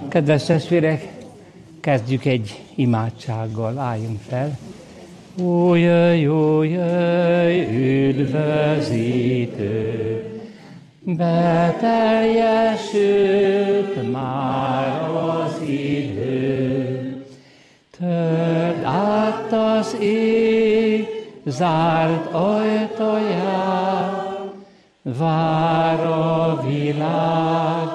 Kedves testvérek, kezdjük egy imádsággal, álljunk fel. Ó, jöjj, üdvözítő, beteljesült már az idő. Tört át az ég zárt ajtaját, vár a világ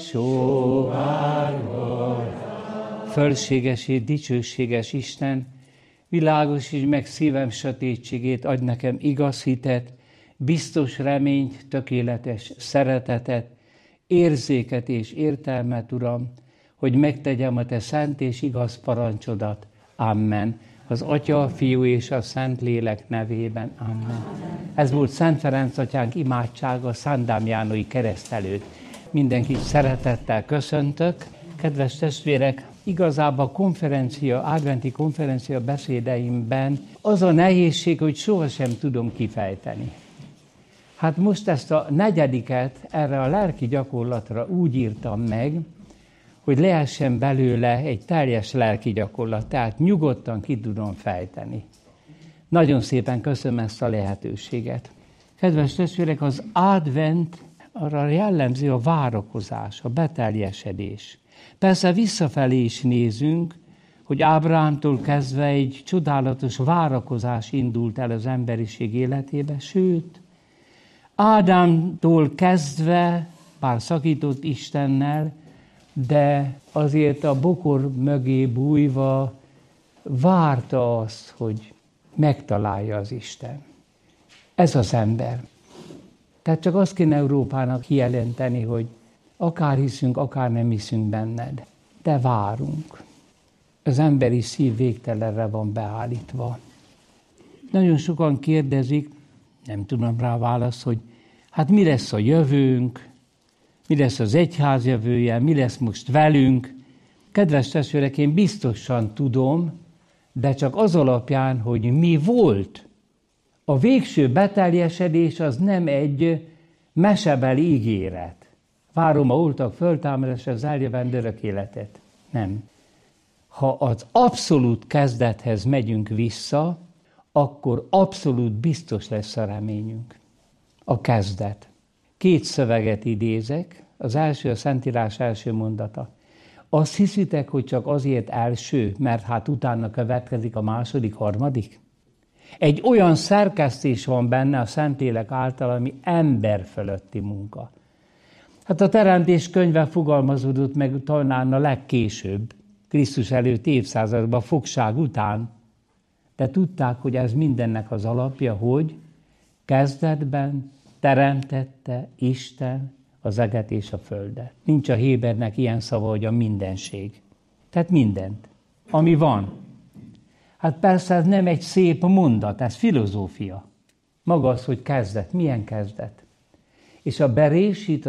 sóvárgóra. Fölséges és dicsőséges Isten, világosítsd meg szívem sötétségét, adj nekem igaz hitet, biztos reményt, tökéletes szeretetet, érzéket és értelmet, Uram, hogy megtegyem a Te szent és igaz parancsodat. Amen. Az Atya, a Fiú és a Szent Lélek nevében. Amen. Ez volt Szent Ferenc atyánk imádsága Szent Dámjánói kereszt előtt. Mindenkit szeretettel köszöntök. Kedves testvérek, igazából adventi konferencia beszédeimben az a nehézség, hogy sohasem tudom kifejteni. Hát most ezt a 4. erre a lelki gyakorlatra úgy írtam meg, hogy lehessen belőle egy teljes lelki gyakorlat, tehát nyugodtan ki tudom fejteni. Nagyon szépen köszönöm ezt a lehetőséget. Kedves testvérek, az advent arra jellemző a várakozás, a beteljesedés. Persze visszafelé is nézünk, hogy Ábrahámtól kezdve egy csodálatos várakozás indult el az emberiség életébe, sőt, Ádámtól kezdve, bár szakított Istennel, de azért a bokor mögé bújva várta azt, hogy megtalálja az Isten. Ez az ember. Tehát csak azt kéne Európának kijelenteni, hogy akár hiszünk, akár nem hiszünk benned, de várunk. Az emberi szív végtelenre van beállítva. Nagyon sokan kérdezik, nem tudom rá választ, hogy hát mi lesz a jövőnk, mi lesz az egyház jövője, mi lesz most velünk. Kedves testvérek, én biztosan tudom, de csak az alapján, hogy mi volt. A végső beteljesedés az nem egy mesebeli ígéret. Várom a holtak föltámadásra az eljövendő örök életet. Nem. Ha az abszolút kezdethez megyünk vissza, akkor abszolút biztos lesz a reményünk. A kezdet. 2 szöveget idézek. Az első, a Szentírás első mondata. Azt hiszitek, hogy csak azért első, mert hát utána következik a második, harmadik? Egy olyan szerkesztés van benne a Szentlélek által, ami ember fölötti munka. Hát a Teremtés könyve fogalmazódott meg talán a legkésőbb, Krisztus előtt évszázadban, fogság után. De tudták, hogy ez mindennek az alapja, hogy kezdetben teremtette Isten az eget és a földet. Nincs a Hébernek ilyen szava, hogy a mindenség. Tehát mindent, ami van. Hát persze ez nem egy szép mondat, ez filozófia. Maga az, hogy kezdet. Milyen kezdet? És a berésít,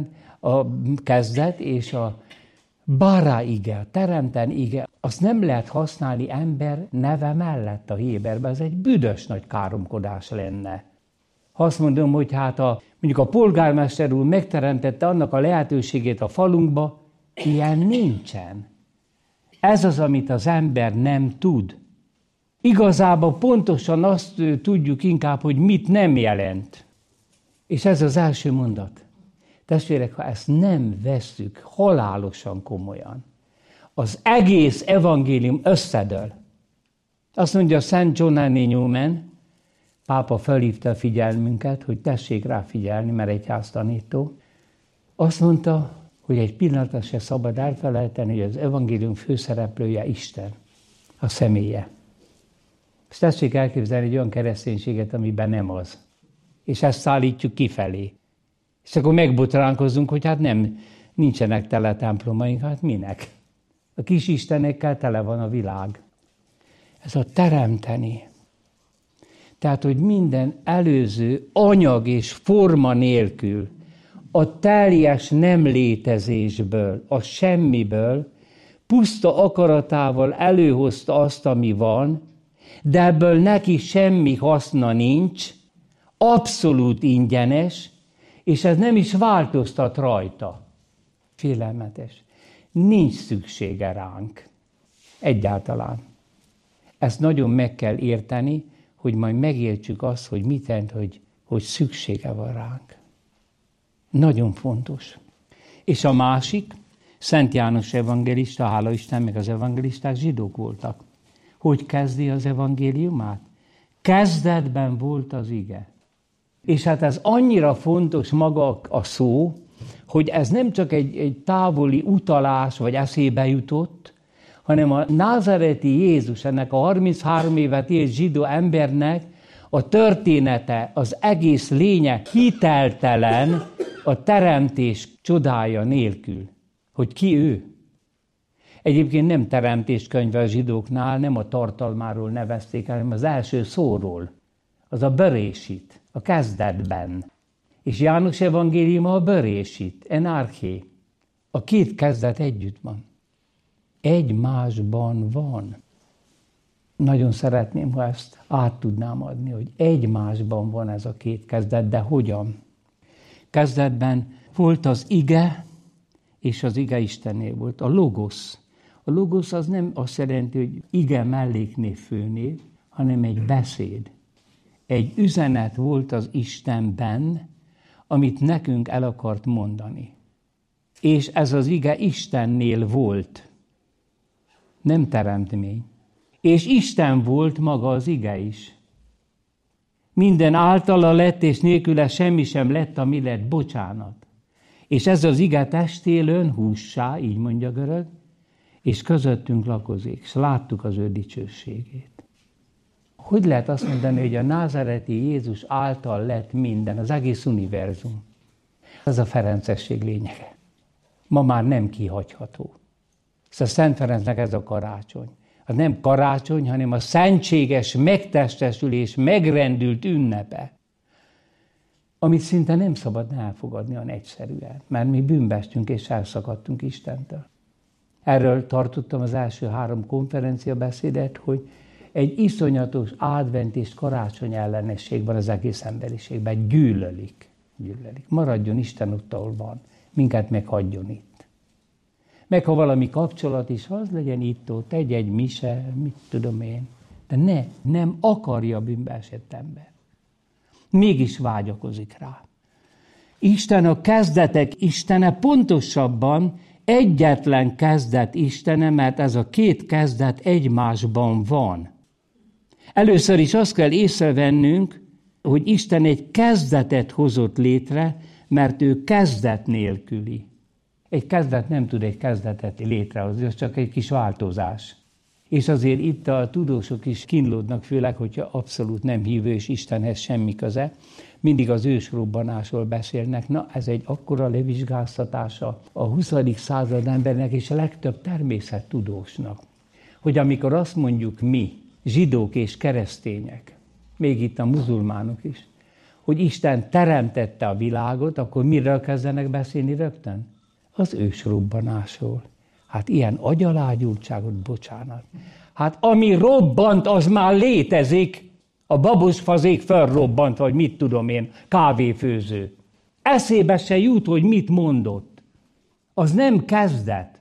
a kezdet és a bara ige, a teremten ige, azt nem lehet használni ember neve mellett a Héberben. Ez egy büdös nagy káromkodás lenne. Ha azt mondom, hogy hát mondjuk a polgármester úr megteremtette annak a lehetőségét a falunkba, ilyen nincsen. Ez az, amit az ember nem tud. Igazából pontosan azt tudjuk inkább, hogy mit nem jelent. És ez az első mondat. Testvérek, ha ezt nem vesszük halálosan komolyan, az egész evangélium összedől. Azt mondja Szent John Henry Newman, pápa felhívta a figyelmünket, hogy tessék rá figyelni, mert egyháztanító. Azt mondta, hogy egy pillanatra se szabad elfelejteni, hogy az evangélium főszereplője Isten, a személye. Ezt tessék elképzelni egy olyan kereszténységet, amiben nem az. És ezt szállítjuk kifelé. És akkor megbotránkozunk, hogy hát nincsenek tele templomaink, hát minek? A kis istenekkel tele van a világ. Ez a teremteni. Tehát, hogy minden előző anyag és forma nélkül, a teljes nem létezésből, a semmiből, puszta akaratával előhozta azt, ami van, de ebből neki semmi haszna nincs, abszolút ingyenes, és ez nem is változtat rajta. Félelmetes. nincs szüksége ránk. Egyáltalán. Ezt nagyon meg kell érteni, hogy majd megértsük azt, hogy mit jelent, hogy szüksége van ránk. Nagyon fontos. És a másik, Szent János evangélista, hála Isten, meg az evangélisták zsidók voltak. Hogy kezdi az evangéliumát? Kezdetben volt az ige. És hát ez annyira fontos maga a szó, hogy ez nem csak egy távoli utalás, vagy eszébe jutott, hanem a názareti Jézus, ennek a 33 évet élt zsidó embernek a története, az egész lényeg hiteltelen a teremtés csodája nélkül. Hogy ki ő? Egyébként nem teremtéskönyve a zsidóknál, nem a tartalmáról nevezték el, hanem az első szóról. Az a Berésit, a kezdetben. És János evangéliuma a Berésit, enarché. A két kezdet együtt van. Egymásban van. Nagyon szeretném, ha ezt át tudnám adni, hogy egymásban van ez a két kezdet, de hogyan? Kezdetben volt az ige, és az ige Istennél volt. A logosz. A logosz az nem azt jelenti, hogy ige melléknév főnév, hanem egy beszéd. Egy üzenet volt az Istenben, amit nekünk el akart mondani. És ez az ige Istennél volt. Nem teremtmény. És Isten volt maga az ige is. Minden általa lett, és nélküle semmi sem lett, ami lett, bocsánat. És ez az ige testélőn hússá, így mondja görög, és közöttünk lakozik, és láttuk az ő dicsőségét. Hogy lehet azt mondani, hogy a názareti Jézus által lett minden, az egész univerzum? Ez a ferencesség lényege. Ma már nem kihagyható. Szóval Szent Ferencnek ez a karácsony. Az nem karácsony, hanem a szentséges megtestesülés, megrendült ünnepe, amit szinte nem szabad elfogadni olyan egyszerűen, mert mi bűnbestünk és elszakadtunk Istentől. Erről tartottam az első 3 konferenciabeszédet, hogy egy iszonyatos advent és karácsony ellenesség van az egész emberiségben. Gyűlölik. Maradjon Isten ott, ahol van. Minket meghagyjon itt. Meg ha valami kapcsolat is, az legyen itt-ott, egy mise, mit tudom én. De nem akarja a bűnbe esett ember. Mégis vágyakozik rá. Isten a kezdetek Istene, pontosabban egyetlen kezdet Istene, mert ez a két kezdet egymásban van. Először is azt kell észrevennünk, hogy Isten egy kezdetet hozott létre, mert ő kezdet nélküli. Egy kezdet nem tud egy kezdetet létrehozni, az csak egy kis változás. És azért itt a tudósok is kínlódnak, főleg, hogyha abszolút nem hívő és Istenhez semmi köze. Mindig az ősrobbanásról beszélnek. Na, ez egy akkora levizsgáztatása a 20. század embernek és a legtöbb természettudósnak, hogy amikor azt mondjuk mi, zsidók és keresztények, még itt a muzulmánok is, hogy Isten teremtette a világot, akkor miről kezdenek beszélni rögtön? Az ősrobbanásról. Hát ilyen agyalágyultságot, bocsánat. Hát ami robbant, az már létezik. A babusfazék felrobbant, vagy mit tudom én, kávéfőző. Eszébe se jut, hogy mit mondott. Az nem kezdet.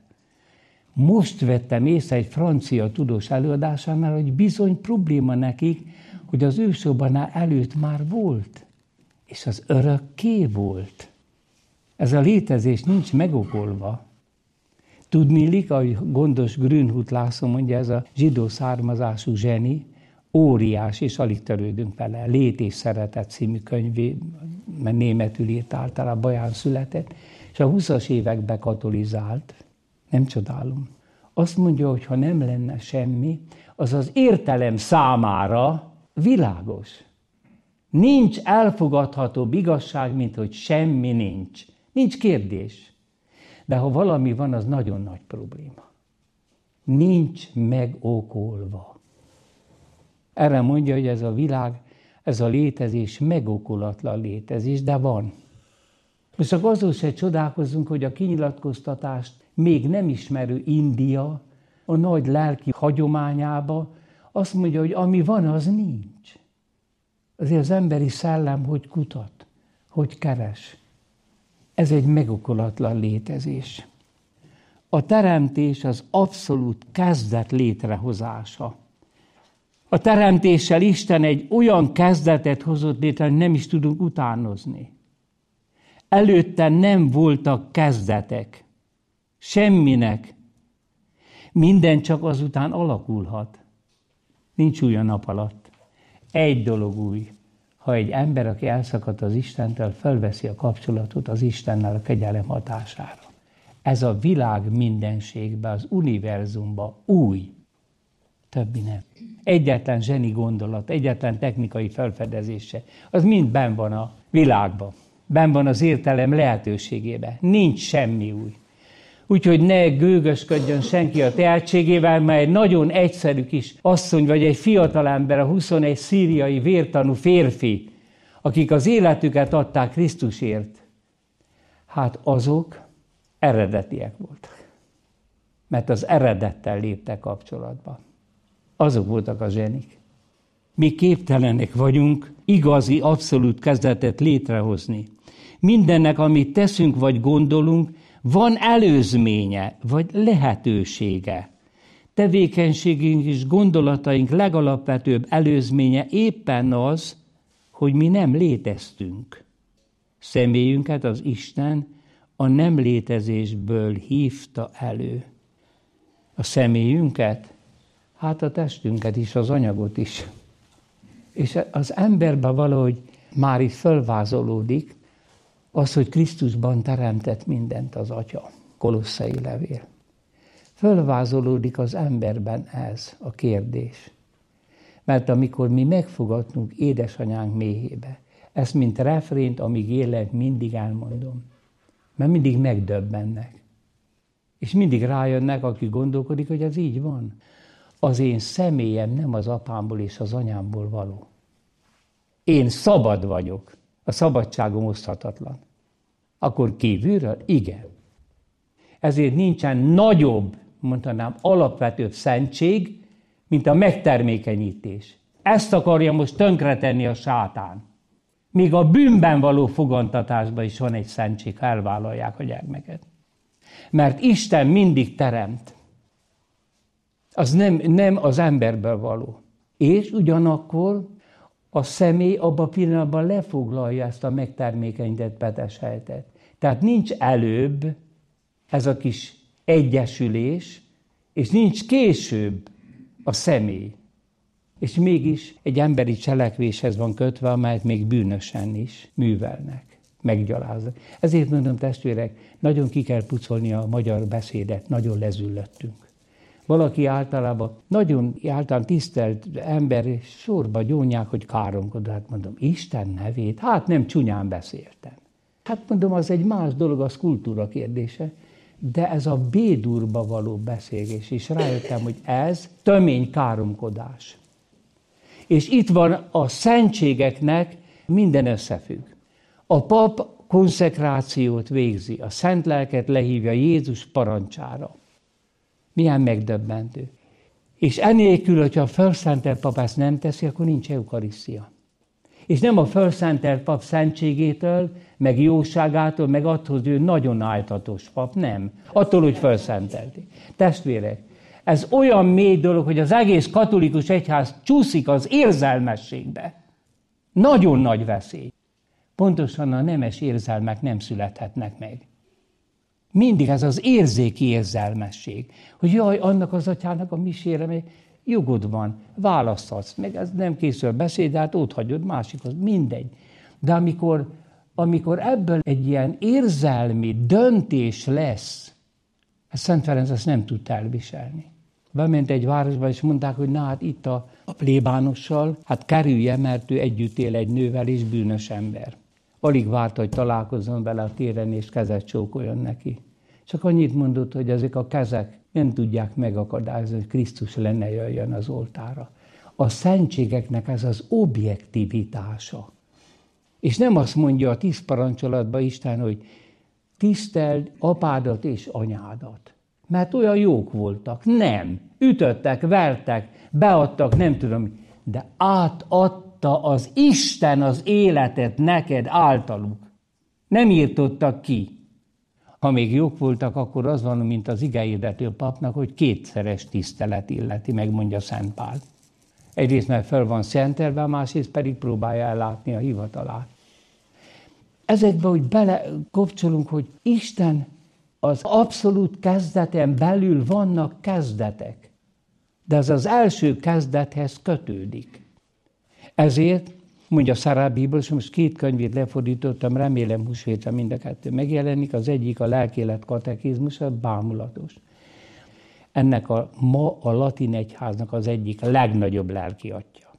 Most vettem észre egy francia tudós előadásánál, hogy bizony probléma nekik, hogy az ősrobbanás előtt már volt. És az örökké volt. Ez a létezés nincs megokolva. Tudniillik, ahogy gondos Grünhut László mondja, ez a zsidó származású zseni, óriás, és alig törődünk vele. Lét és szeretet című könyvé, mert németül írt, általában baján született, és a 20-as években katolizált. Nem csodálom. Azt mondja, hogy ha nem lenne semmi, az az értelem számára világos. Nincs elfogadhatóbb igazság, mint hogy semmi nincs. Nincs kérdés. De ha valami van, az nagyon nagy probléma. Nincs megokolva. Erre mondja, hogy ez a világ, ez a létezés megokolatlan létezés, de van. Most csak azon se csodálkozzunk, hogy a kinyilatkoztatást még nem ismerő India a nagy lelki hagyományába azt mondja, hogy ami van, az nincs. Azért az emberi szellem hogy kutat, hogy keres. Ez egy megokolatlan létezés. A teremtés az abszolút kezdet létrehozása. A teremtéssel Isten egy olyan kezdetet hozott létre, hogy nem is tudunk utánozni. Előtte nem voltak kezdetek. Semminek. Minden csak azután alakulhat. Nincs új a nap alatt. Egy dolog új. Ha egy ember, aki elszakadt az Istentől, fölveszi a kapcsolatot az Istennel a kegyelem hatására. Ez a világ mindenségben, az univerzumban új. Többi nem. Egyetlen zseni gondolat, egyetlen technikai felfedezése, az mind benn van a világban. Benn van az értelem lehetőségében. Nincs semmi új. Úgyhogy ne gőgösködjön senki a tehetségével, mert egy nagyon egyszerű kis asszony, vagy egy fiatalember, a 21 szíriai vértanú férfi, akik az életüket adták Krisztusért, hát azok eredetiek voltak. Mert az eredettel léptek kapcsolatba. Azok voltak a zsenik. Mi képtelenek vagyunk igazi, abszolút kezdetet létrehozni. Mindennek, amit teszünk vagy gondolunk, van előzménye, vagy lehetősége. Tevékenységünk és gondolataink legalapvetőbb előzménye éppen az, hogy mi nem léteztünk. Személyünket az Isten a nem létezésből hívta elő. A személyünket, hát a testünket is, az anyagot is. És az emberben valahogy már itt fölvázolódik az, hogy Krisztusban teremtett mindent az Atya. Kolosszai levél. Fölvázolódik az emberben ez a kérdés. Mert amikor mi megfogadtunk édesanyánk méhébe, ezt mint refrént, amíg élek, mindig elmondom. Mert mindig megdöbbennek. És mindig rájönnek, aki gondolkodik, hogy ez így van. Az én személyem nem az apámból és az anyámból való. Én szabad vagyok. A szabadságom oszthatatlan. Akkor kívülről? Igen. Ezért nincsen nagyobb, mondanám, alapvetőbb szentség, mint a megtermékenyítés. Ezt akarja most tönkretenni a sátán. Még a bűnben való fogantatásban is van egy szentség, ha elvállalják a gyermeket. Mert Isten mindig teremt. Az nem az emberből való. És ugyanakkor a személy abban a pillanatban lefoglalja ezt a megtermékenyített betesejtet. Tehát nincs előbb ez a kis egyesülés, és nincs később a személy. És mégis egy emberi cselekvéshez van kötve, amelyet még bűnösen is művelnek, meggyaláznak. Ezért mondom, testvérek, nagyon ki kell pucolni a magyar beszédet, nagyon lezüllöttünk. Valaki általában nagyon tisztelt ember, és sorba gyónják, hogy káromkodó. Hát mondom, Isten nevét, hát nem csúnyán beszéltem. Hát mondom, az egy más dolog, az kultúra kérdése, de ez a bédurba való beszélés, és rájöttem, hogy ez tömény káromkodás. És itt van a szentségeknek minden összefügg. A pap konszekrációt végzi, a szent lelket lehívja Jézus parancsára. Milyen megdöbbentő. És enélkül, hogyha a fölszentelt pap ezt nem teszi, akkor nincs eukarisztia. És nem a fölszentelt pap szentségétől, meg jóságától, meg attól, hogy ő nagyon áltatos pap, nem. Attól, hogy fölszentelti. Testvérek, ez olyan mély dolog, hogy az egész katolikus egyház csúszik az érzelmességbe. Nagyon nagy veszély. Pontosan a nemes érzelmek nem születhetnek meg. Mindig ez az érzéki érzelmesség, hogy jaj, annak az atyának a misére még jogod van, választhatsz, meg ez nem készül beszéd, hát ott hagyod másikhoz, mindegy. De amikor ebből egy ilyen érzelmi döntés lesz, Szent Ferenc ezt nem tudta elviselni. Bement egy városba, és mondták, hogy na hát itt a plébánossal, hát kerülje, mert ő együtt él egy nővel, és bűnös ember. Alig várta, hogy találkozzon vele a téren, és kezet csókoljon neki. Csak annyit mondott, hogy ezek a kezek nem tudják megakadályozni, hogy Krisztus lenne jöjjön az oltára. A szentségeknek ez az objektivitása. És nem azt mondja a 10 parancsolatban Isten, hogy tiszteld apádat és anyádat. Mert olyan jók voltak. Nem. Ütöttek, vertek, beadtak, nem tudom. De átadta az Isten az életet neked általuk. Nem írtottak ki. Ha még jók voltak, akkor az van, mint az igehirdető papnak, hogy kétszeres tisztelet illeti, megmondja Szent Pál. Egyrészt, mert föl van szentelve, másrészt pedig próbálja ellátni a hivatalát. Ezekbe úgy belekapcsolunk, hogy Isten az abszolút kezdeten belül vannak kezdetek, de ez az első kezdethez kötődik. Ezért, mondja Sarah Bibel, és most 2 könyvét lefordítottam, remélem húsvétre mind a 2 megjelenik, az egyik a lelkélet katekizmus, bámulatos. Ennek ma a latin egyháznak az egyik legnagyobb lelki atya.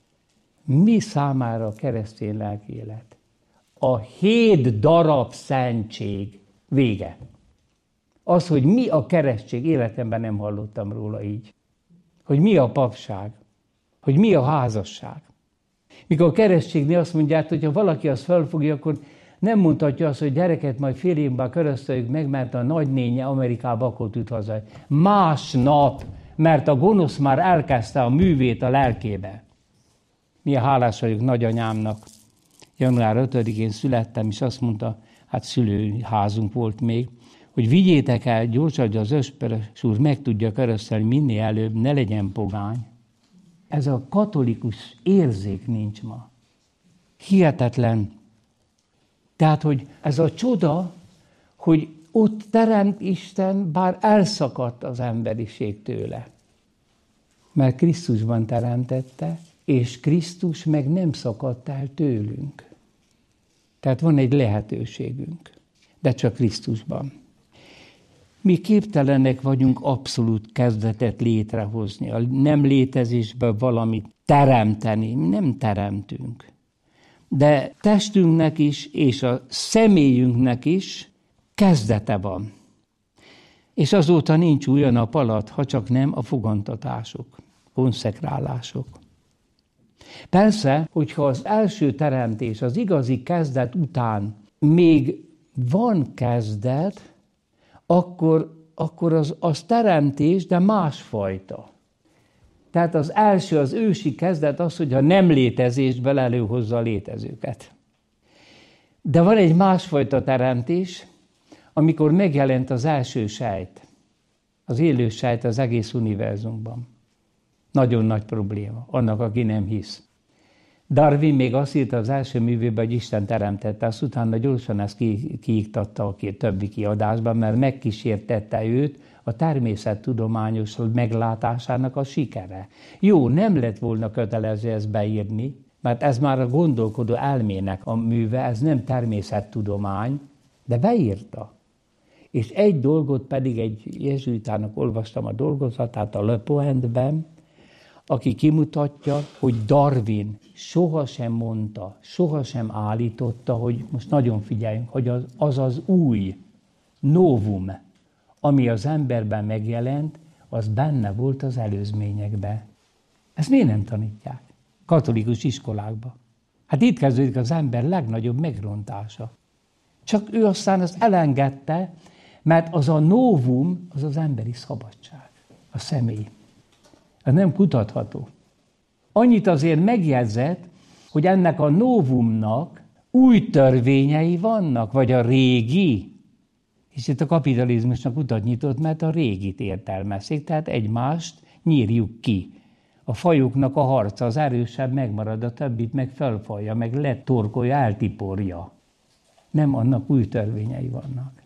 Mi számára a keresztény lelkélet? A 7 darab szentség vége. Az, hogy mi a keresztség, életemben nem hallottam róla így. Hogy mi a papság, hogy mi a házasság. Mikor a keresztségnél azt mondják, hogy ha valaki azt felfogja, akkor nem mondhatja azt, hogy gyereket majd fél évben körözteljük meg, mert a nagynénye Amerikába akkor tud haza. Másnap, mert a gonosz már elkezdte a művét a lelkébe. Milyen hálás vagyok nagyanyámnak. Január 5-én születtem, és azt mondta, hát szülőházunk volt még, hogy vigyétek el gyorsan, hogy az Ösperes úr meg tudja köröztelni minél előbb, ne legyen pogány. Ez a katolikus érzék nincs ma. Hihetetlen. Tehát, hogy ez a csoda, hogy ott teremt Isten, bár elszakadt az emberiség tőle. Mert Krisztusban teremtette, és Krisztus meg nem szakadt el tőlünk. Tehát van egy lehetőségünk, de csak Krisztusban. Mi képtelenek vagyunk abszolút kezdetet létrehozni, a nem létezésből valamit teremteni. Mi nem teremtünk. De testünknek is, és a személyünknek is kezdete van. És azóta nincs új a nap alatt, ha csak nem a fogantatások, konszekrálások. Persze, hogyha az első teremtés, az igazi kezdet után még van kezdet, akkor az teremtés, de másfajta. Tehát az első, az ősi kezdet az, hogy a nem létezésből előhozza a létezőket. De van egy másfajta teremtés, amikor megjelent az első sejt, az élő sejt az egész univerzumban. Nagyon nagy probléma, annak, aki nem hisz. Darwin még azt írta az első művében, hogy Isten teremtette, azt utána gyorsan ezt kiiktatta a többi kiadásban, mert megkísértette őt a természettudományos meglátásának a sikere. Jó, nem lett volna kötelező ezt beírni, mert ez már a gondolkodó elmének a műve, ez nem természettudomány, de beírta. És egy dolgot pedig egy jezsuitának olvastam a dolgozatát a Le Pointe-ben, aki kimutatja, hogy Darwin sohasem mondta, sohasem állította, hogy most nagyon figyeljünk, hogy az új novum, ami az emberben megjelent, az benne volt az előzményekben. Ezt miért nem tanítják? Katolikus iskolákban. Hát itt kezdődik az ember legnagyobb megrontása. Csak ő aztán azt elengedte, mert az a novum, az az emberi szabadság, a személy. Ez nem kutatható. Annyit azért megjegyzett, hogy ennek a novumnak új törvényei vannak, vagy a régi. És itt a kapitalizmusnak utat nyitott, mert a régit értelmezik, tehát egymást nyírjuk ki. A fajoknak a harca, az erősebb megmarad, a többit meg felfalja, meg letorkolja, eltiporja. Nem, annak új törvényei vannak.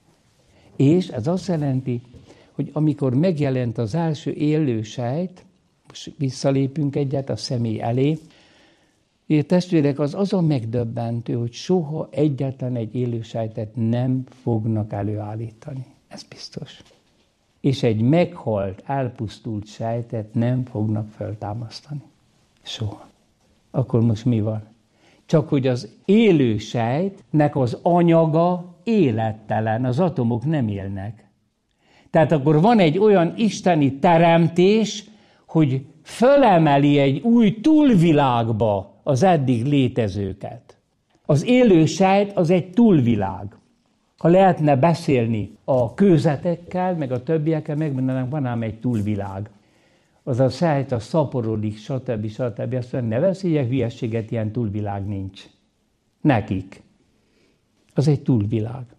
És ez azt jelenti, hogy amikor megjelent az első élő sejt, most visszalépünk egyet a személy elé, és testvérek, az a megdöbbentő, hogy soha egyetlen egy élő sejtet nem fognak előállítani. Ez biztos. És egy meghalt, elpusztult sejtet nem fognak feltámasztani. Soha. Akkor most mi van? Csak hogy az élő sejtnek az anyaga élettelen, az atomok nem élnek. Tehát akkor van egy olyan isteni teremtés, hogy fölemeli egy új túlvilágba az eddig létezőket. Az élő sejt az egy túlvilág. Ha lehetne beszélni a kőzetekkel, meg a többiekkel, megmondanánk, van ám egy túlvilág. Az a sejt, a szaporodik, stb. Azt mondja, ne beszéljek hülyességet, ilyen túlvilág nincs. Nekik. Az egy túlvilág.